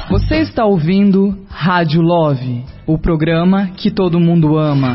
Você está ouvindo Rádio Love, o programa que todo mundo ama.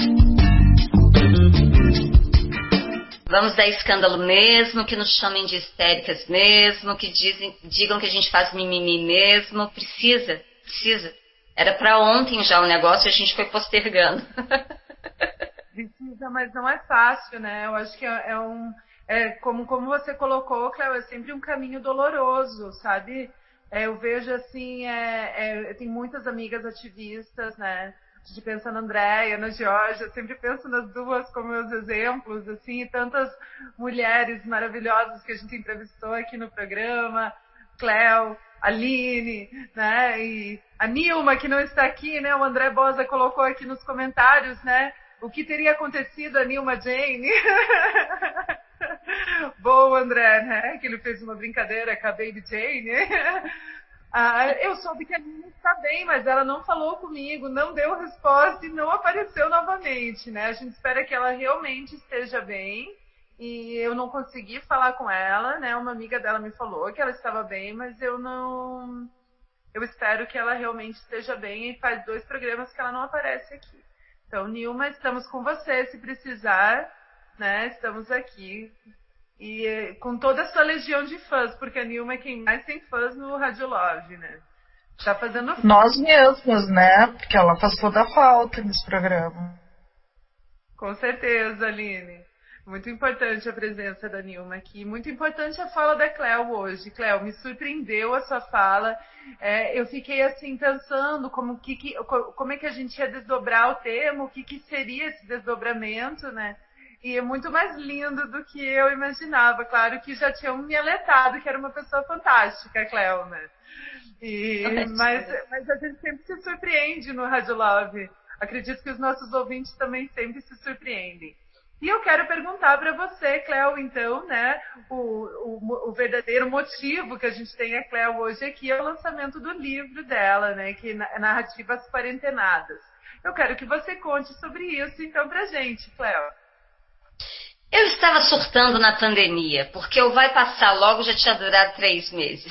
Vamos dar escândalo mesmo, que nos chamem de histéricas mesmo, que digam que a gente faz mimimi mesmo. Precisa. Era para ontem já o negócio e a gente foi postergando. Precisa, mas não é fácil, né? Eu acho que como você colocou, Cléo, é sempre um caminho doloroso, sabe? Eu vejo assim, tem muitas amigas ativistas, né? A gente pensa na Andréia, na Georgia, sempre penso nas duas como meus exemplos, assim, e tantas mulheres maravilhosas que a gente entrevistou aqui no programa, Cléo, Aline, né? E a Nilma, que não está aqui, né? O André Bosa colocou aqui nos comentários, né? O que teria acontecido a Nilma Jane? Boa, André, né? Que ele fez uma brincadeira com a Baby Jane. Eu soube que a Nilma está bem, mas ela não falou comigo, não deu resposta e não apareceu novamente, né? A gente espera que ela realmente esteja bem. E eu não consegui falar com ela, né? Uma amiga dela me falou que ela estava bem, mas eu espero que ela realmente esteja bem, e faz 2 programas que ela não aparece aqui. Então, Nilma, estamos com você, se precisar, né? Estamos aqui. E com toda a sua legião de fãs, porque a Nilma é quem mais tem fãs no Rádio Love, né? Tá fazendo fã. Nós mesmos, né? Porque ela faz toda a falta nesse programa. Com certeza, Aline. Muito importante a presença da Nilma aqui. Muito importante a fala da Cléo hoje. Cléo, me surpreendeu a sua fala. Eu fiquei assim pensando como é que a gente ia desdobrar o tema, o que seria esse desdobramento, né? E é muito mais lindo do que eu imaginava. Claro que já tinham me alertado que era uma pessoa fantástica, Cléo, né? Mas a gente sempre se surpreende no Rádio Love. Acredito que os nossos ouvintes também sempre se surpreendem. E eu quero perguntar para você, Cléo, então, né, o verdadeiro motivo que a gente tem a Cléo hoje aqui é o lançamento do livro dela, né, que é Narrativas Quarentenadas. Eu quero que você conte sobre isso, então, pra gente, Cléo. Eu estava surtando na pandemia, porque o vai passar logo já tinha durado 3 meses.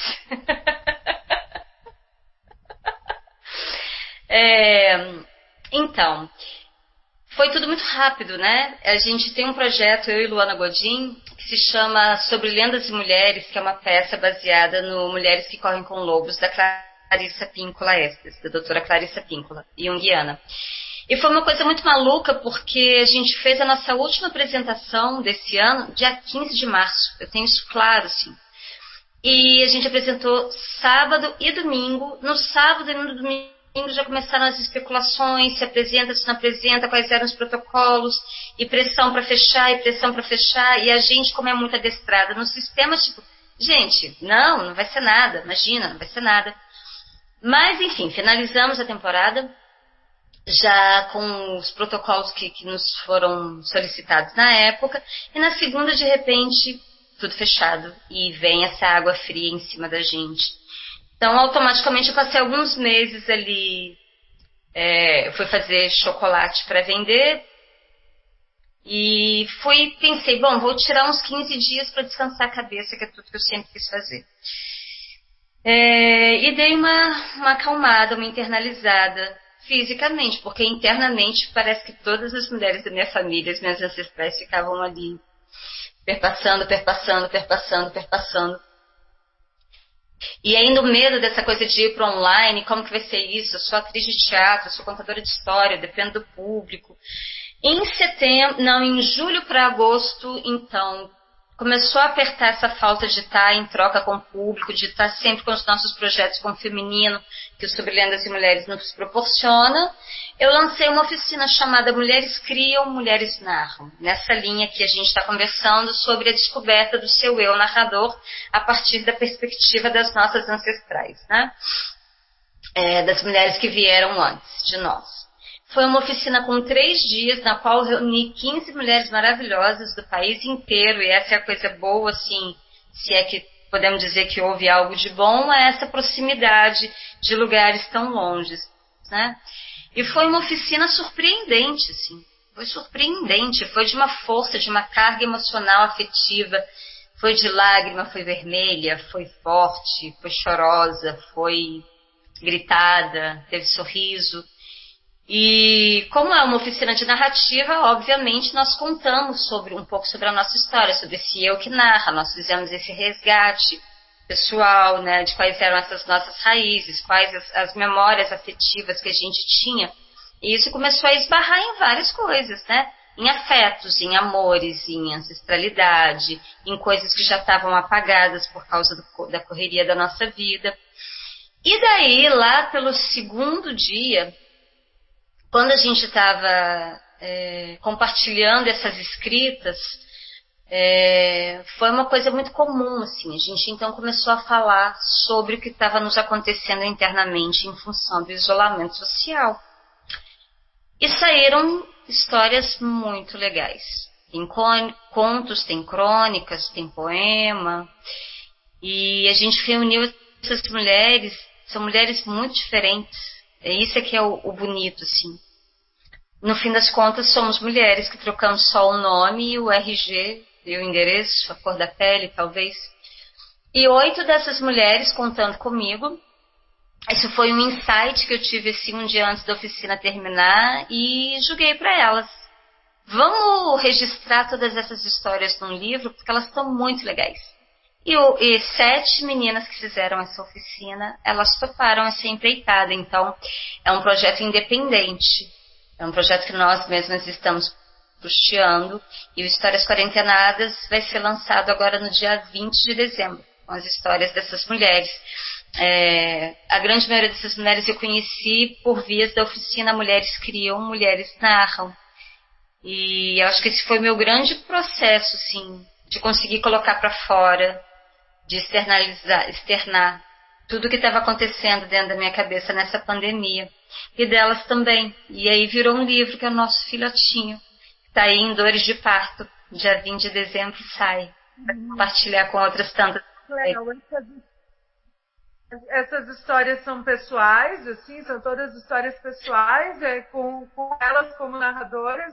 Então, foi tudo muito rápido, né? A gente tem um projeto, eu e Luana Godin, que se chama Sobre Lendas e Mulheres, que é uma peça baseada no Mulheres que Correm com Lobos, da Clarissa Píncola Estes, da doutora Clarissa Píncola, junguiana. E foi uma coisa muito maluca, porque a gente fez a nossa última apresentação desse ano, dia 15 de março. Eu tenho isso claro, sim. E a gente apresentou sábado e domingo. No sábado e no domingo já começaram as especulações, se apresenta, se não apresenta, quais eram os protocolos, e pressão para fechar, e a gente, como é muito adestrada no sistema, tipo, gente, não vai ser nada, imagina, não vai ser nada. Mas, enfim, finalizamos a temporada, já com os protocolos que nos foram solicitados na época, e na segunda, de repente, tudo fechado, e vem essa água fria em cima da gente. Então, automaticamente, eu passei alguns meses ali, fui fazer chocolate para vender, e pensei, bom, vou tirar uns 15 dias para descansar a cabeça, que é tudo que eu sempre quis fazer. E dei uma acalmada, uma internalizada, fisicamente, porque internamente parece que todas as mulheres da minha família, as minhas ancestrais, ficavam ali, perpassando. E ainda o medo dessa coisa de ir para online, como que vai ser isso? Eu sou atriz de teatro, eu sou contadora de história, dependo do público. Em julho para agosto, então, começou a apertar essa falta de estar em troca com o público, de estar sempre com os nossos projetos com o feminino, que o Sobre Lendas e Mulheres nos proporciona. Eu lancei uma oficina chamada Mulheres Criam, Mulheres Narram. Nessa linha que a gente está conversando sobre a descoberta do seu eu narrador a partir da perspectiva das nossas ancestrais, né? Das mulheres que vieram antes de nós. Foi uma oficina com 3 dias, na qual reuni 15 mulheres maravilhosas do país inteiro, e essa é a coisa boa, assim, se é que podemos dizer que houve algo de bom, é essa proximidade de lugares tão longes, né? E foi uma oficina surpreendente, assim, foi surpreendente, foi de uma força, de uma carga emocional afetiva, foi de lágrima, foi vermelha, foi forte, foi chorosa, foi gritada, teve sorriso. E como é uma oficina de narrativa, obviamente nós contamos um pouco sobre a nossa história, sobre esse eu que narra. Nós fizemos esse resgate pessoal, né, de quais eram essas nossas raízes, quais as memórias afetivas que a gente tinha. E isso começou a esbarrar em várias coisas, né? Em afetos, em amores, em ancestralidade, em coisas que já estavam apagadas por causa da correria da nossa vida. E daí, lá pelo segundo dia, quando a gente estava compartilhando essas escritas, foi uma coisa muito comum, assim. A gente então começou a falar sobre o que estava nos acontecendo internamente em função do isolamento social. E saíram histórias muito legais. Tem contos, tem crônicas, tem poema. E a gente reuniu essas mulheres, são mulheres muito diferentes. Isso é que é o bonito, assim. No fim das contas, somos mulheres que trocamos só o nome e o RG, e o endereço, a cor da pele, talvez. E 8 dessas mulheres contando comigo. Isso foi um insight que eu tive assim, um dia antes da oficina terminar e joguei para elas. Vamos registrar todas essas histórias num livro, porque elas estão muito legais. E 7 meninas que fizeram essa oficina, elas toparam essa empreitada. Então, é um projeto independente. É um projeto que nós mesmas estamos custeando. E o Histórias Quarentenadas vai ser lançado agora no dia 20 de dezembro, com as histórias dessas mulheres. A grande maioria dessas mulheres eu conheci por vias da oficina Mulheres Criam, Mulheres Narram. E eu acho que esse foi o meu grande processo, assim, de conseguir colocar para fora, de externar tudo o que estava acontecendo dentro da minha cabeça nessa pandemia. E delas também. E aí virou um livro que é o nosso filhotinho. Está aí em Dores de Parto. Dia 20 de dezembro sai. Vai compartilhar com outras tantas. Legal. Essas histórias são pessoais, assim? São todas histórias pessoais, com elas como narradoras?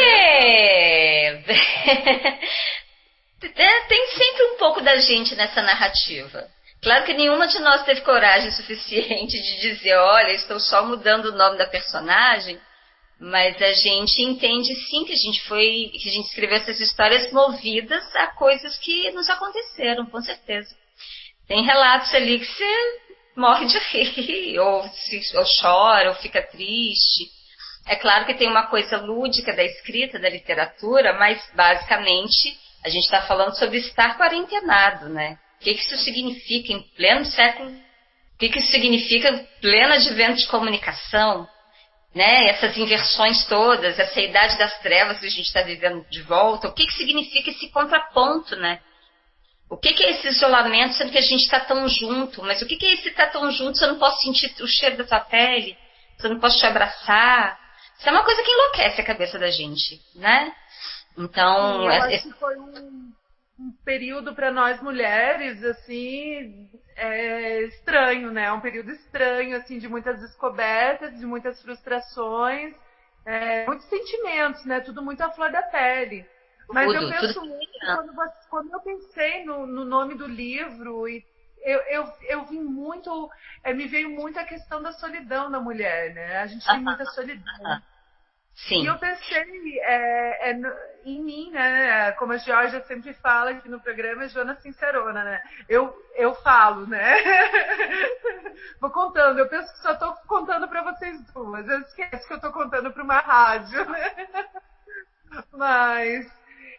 Tem sempre um pouco da gente nessa narrativa. Claro que nenhuma de nós teve coragem suficiente de dizer, olha, estou só mudando o nome da personagem, mas a gente entende sim que a gente escreveu essas histórias movidas a coisas que nos aconteceram, com certeza. Tem relatos ali que você morre de rir, ou chora, ou fica triste. É claro que tem uma coisa lúdica da escrita, da literatura, mas basicamente a gente está falando sobre estar quarentenado, né? O que isso significa em pleno século? O que isso significa em pleno advento de comunicação? Né? Essas inversões todas, essa idade das trevas que a gente está vivendo de volta. O que significa esse contraponto, né? O que é esse isolamento, sendo que a gente está tão junto? Mas o que é esse estar tão junto se eu não posso sentir o cheiro da tua pele? Se eu não posso te abraçar? Isso é uma coisa que enlouquece a cabeça da gente, né? Então... eu acho que foi um período para nós mulheres, assim, estranho, né? Um período estranho, assim, de muitas descobertas, de muitas frustrações, muitos sentimentos, né? Tudo muito à flor da pele. Mas eu penso muito, quando eu pensei no nome do livro, e eu vi muito, me veio muito a questão da solidão da mulher, né? A gente tem muita solidão. Sim. E eu pensei em mim, né? Como a Georgia sempre fala aqui no programa, é Joana Sincerona, né? Eu falo, né? Vou contando, eu penso que só estou contando para vocês duas. Eu esqueço que eu estou contando para uma rádio, né? Mas...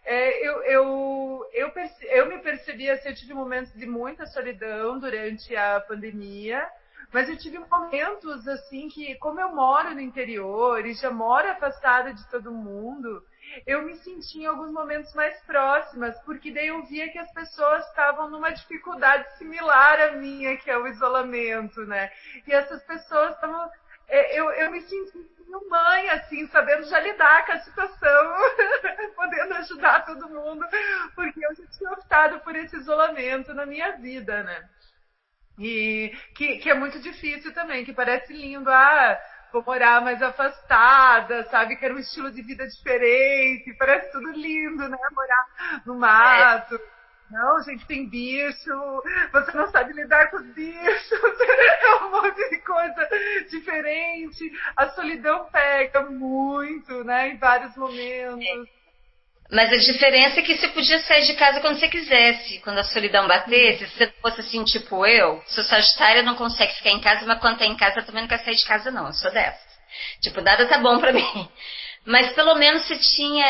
eu me percebi assim, eu tive momentos de muita solidão durante a pandemia, mas eu tive momentos assim que, como eu moro no interior e já moro afastada de todo mundo, eu me senti em alguns momentos mais próximas, porque daí eu via que as pessoas estavam numa dificuldade similar à minha, que é o isolamento, né? E essas pessoas estavam... Eu me senti mãe, assim, sabendo já lidar com a situação, podendo ajudar todo mundo, porque eu já tinha optado por esse isolamento na minha vida, né? E que é muito difícil também, que parece lindo, vou morar mais afastada, sabe? Quero um estilo de vida diferente, parece tudo lindo, né? Morar no mato. Não, gente, tem bicho, você não sabe lidar com os bichos, é um monte de coisa diferente. A solidão pega muito, né? Em vários momentos. Mas a diferença é que você podia sair de casa quando você quisesse. Quando a solidão batesse, se você fosse assim, tipo eu, sou sagitária, não consegue ficar em casa, mas quando tá em casa também não quer sair de casa, não. Eu sou dessas. Tipo, nada tá bom pra mim. Mas pelo menos você tinha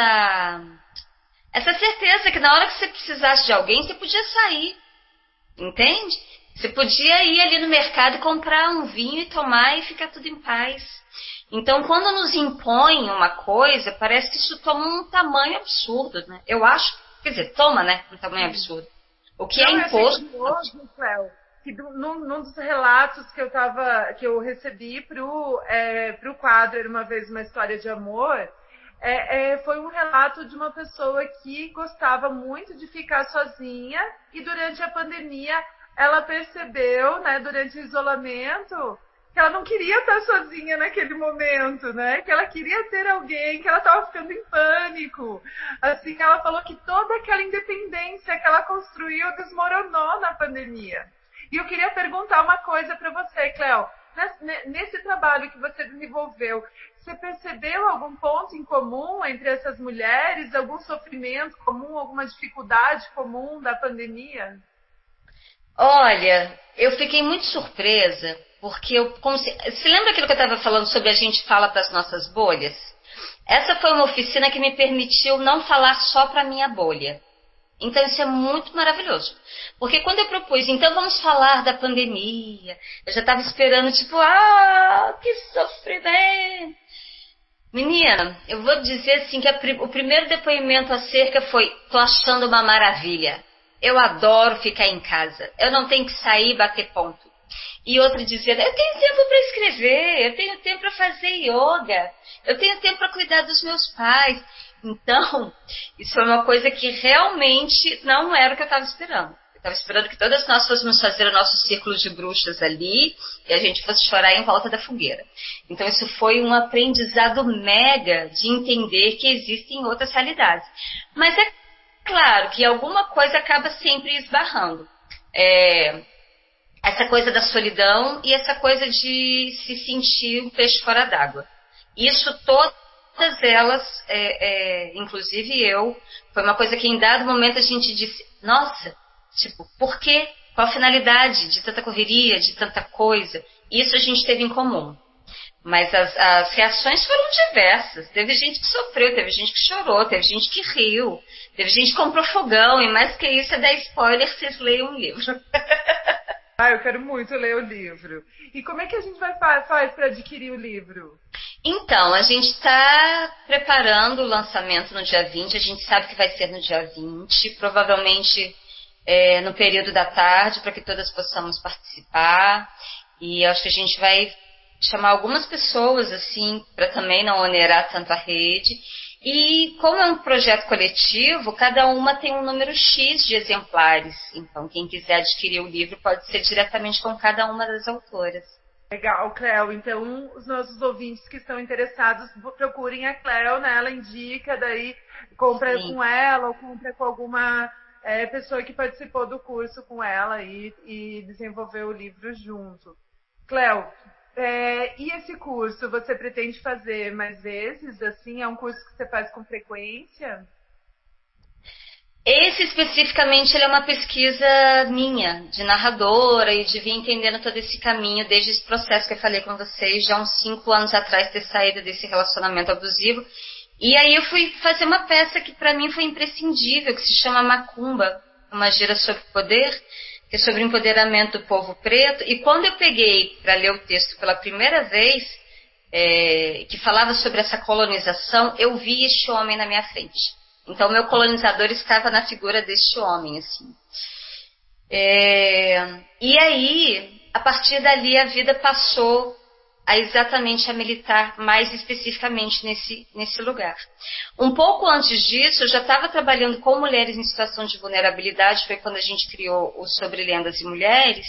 essa certeza que na hora que você precisasse de alguém, você podia sair. Entende? Você podia ir ali no mercado e comprar um vinho e tomar e ficar tudo em paz. Então, quando nos impõem uma coisa, parece que isso toma um tamanho absurdo, né? Eu acho, quer dizer, toma, né? Um tamanho absurdo. O que é imposto... Curioso, Cléo, que num dos relatos que eu recebi pro quadro Era Uma Vez Uma História de Amor, foi um relato de uma pessoa que gostava muito de ficar sozinha e durante a pandemia ela percebeu, né, durante o isolamento, que ela não queria estar sozinha naquele momento, né? Que ela queria ter alguém, que ela estava ficando em pânico. Assim, ela falou que toda aquela independência que ela construiu desmoronou na pandemia. E eu queria perguntar uma coisa para você, Cléo. Nesse trabalho que você desenvolveu, você percebeu algum ponto em comum entre essas mulheres? Algum sofrimento comum, alguma dificuldade comum da pandemia? Olha, eu fiquei muito surpresa, porque se lembra aquilo que eu estava falando sobre a gente fala para as nossas bolhas? Essa foi uma oficina que me permitiu não falar só para a minha bolha. Então isso é muito maravilhoso. Porque quando eu propus, então vamos falar da pandemia, eu já estava esperando, tipo, que sofrimento. Menina, eu vou dizer assim que o primeiro depoimento acerca foi, tô achando uma maravilha. Eu adoro ficar em casa. Eu não tenho que sair e bater ponto. E outra dizendo, eu tenho tempo para escrever, eu tenho tempo para fazer yoga, eu tenho tempo para cuidar dos meus pais. Então, isso foi uma coisa que realmente não era o que eu estava esperando. Eu estava esperando que todas nós fôssemos fazer o nosso círculo de bruxas ali e a gente fosse chorar em volta da fogueira. Então, isso foi um aprendizado mega de entender que existem outras realidades. Mas é claro que alguma coisa acaba sempre esbarrando. Essa coisa da solidão e essa coisa de se sentir um peixe fora d'água. Isso todas elas, inclusive eu, foi uma coisa que em dado momento a gente disse, nossa, tipo, por quê? Qual a finalidade de tanta correria, de tanta coisa? Isso a gente teve em comum. Mas as reações foram diversas. Teve gente que sofreu, teve gente que chorou, teve gente que riu, teve gente que comprou fogão, e mais que isso é dar spoiler, vocês leiam um livro. Eu quero muito ler o livro. E como é que a gente faz para adquirir o livro? Então, a gente está preparando o lançamento no dia 20, a gente sabe que vai ser no dia 20, provavelmente no período da tarde, para que todas possamos participar. E acho que a gente vai chamar algumas pessoas, assim, para também não onerar tanto a rede. E como é um projeto coletivo, cada uma tem um número X de exemplares. Então, quem quiser adquirir o livro pode ser diretamente com cada uma das autoras. Legal, Cléo. Então, os nossos ouvintes que estão interessados, procurem a Cléo, né? Ela indica, daí compra Sim. com ela ou compra com alguma pessoa que participou do curso com ela e desenvolveu o livro junto. Cléo, e esse curso, você pretende fazer mais vezes? Assim, é um curso que você faz com frequência? Esse especificamente ele é uma pesquisa minha, de narradora, e de vir entendendo todo esse caminho, desde esse processo que eu falei com vocês, já uns 5 anos atrás, ter saído desse relacionamento abusivo. E aí eu fui fazer uma peça que para mim foi imprescindível, que se chama Macumba, uma gira sobre poder, que é sobre o empoderamento do povo preto. E quando eu peguei para ler o texto pela primeira vez, que falava sobre essa colonização, eu vi este homem na minha frente. Então, o meu colonizador estava na figura deste homem, assim. E aí, a partir dali, a vida passou exatamente a militar mais especificamente nesse lugar. Um pouco antes disso, eu já estava trabalhando com mulheres em situação de vulnerabilidade, foi quando a gente criou o Sobre Lendas e Mulheres,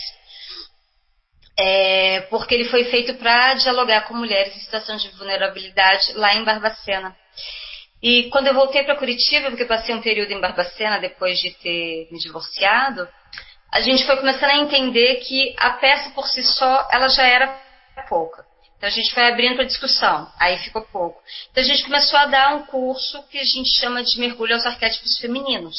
porque ele foi feito para dialogar com mulheres em situação de vulnerabilidade lá em Barbacena. E quando eu voltei para Curitiba, porque eu passei um período em Barbacena depois de ter me divorciado, a gente foi começando a entender que a peça por si só, ela já era pouca. Então a gente foi abrindo para discussão, aí ficou pouco. Então a gente começou a dar um curso que a gente chama de mergulho aos arquétipos femininos,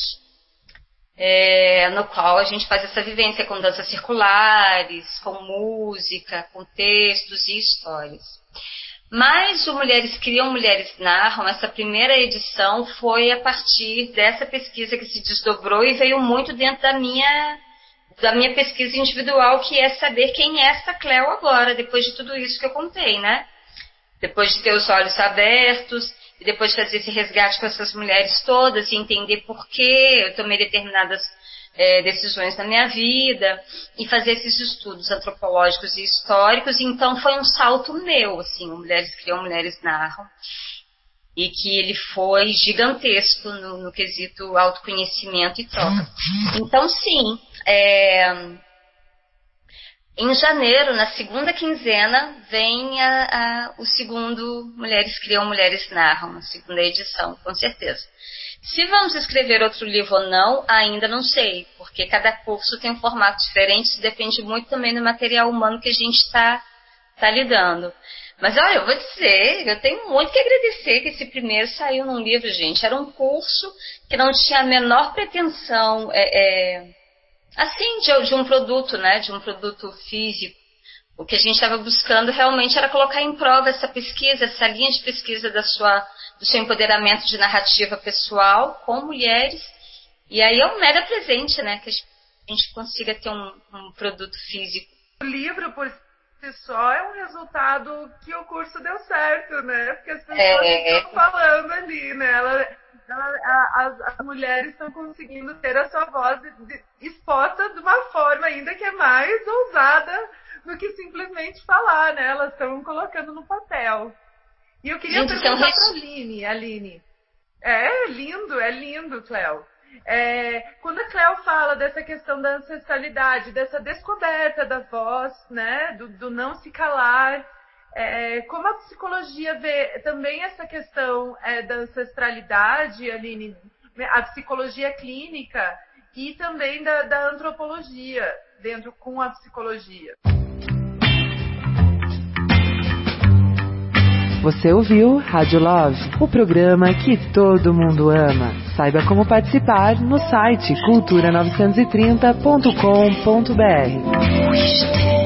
no qual a gente faz essa vivência com danças circulares, com música, com textos e histórias. Mas o Mulheres Criam, Mulheres Narram, essa primeira edição foi a partir dessa pesquisa que se desdobrou e veio muito dentro da minha pesquisa individual, que é saber quem é essa Cleo agora, depois de tudo isso que eu contei, né? Depois de ter os olhos abertos, e depois de fazer esse resgate com essas mulheres todas e entender por que eu tomei determinadas decisões na minha vida, e fazer esses estudos antropológicos e históricos. Então foi um salto meu, assim, o Mulheres Criam, Mulheres Narram, e que ele foi gigantesco no quesito autoconhecimento e troca. Então sim, em janeiro, na segunda quinzena, vem o segundo Mulheres Criam, Mulheres Narram, a segunda edição, com certeza. Se vamos escrever outro livro ou não, ainda não sei, porque cada curso tem um formato diferente, isso depende muito também do material humano que a gente está lidando. Mas olha, eu vou dizer, eu tenho muito que agradecer que esse primeiro saiu num livro, gente. Era um curso que não tinha a menor pretensão, assim, de um produto, né, de um produto físico. O que a gente estava buscando realmente era colocar em prova essa pesquisa, essa linha de pesquisa do seu empoderamento de narrativa pessoal com mulheres. E aí é um mega presente, né, que a gente consiga ter um produto físico. O livro, por si só, é um resultado que o curso deu certo, né? Porque as pessoas estão falando ali, né? As mulheres estão conseguindo ter a sua voz exposta de uma forma ainda que é mais ousada do que simplesmente falar, né? Elas estão colocando no papel. E eu queria perguntar para a Aline. É lindo, Cleo. Quando a Cleo fala dessa questão da ancestralidade, dessa descoberta da voz, né? Do não se calar, como a psicologia vê também essa questão da ancestralidade, Aline, a psicologia clínica e também da antropologia dentro com a psicologia. Você ouviu Rádio Love, o programa que todo mundo ama. Saiba como participar no site cultura930.com.br.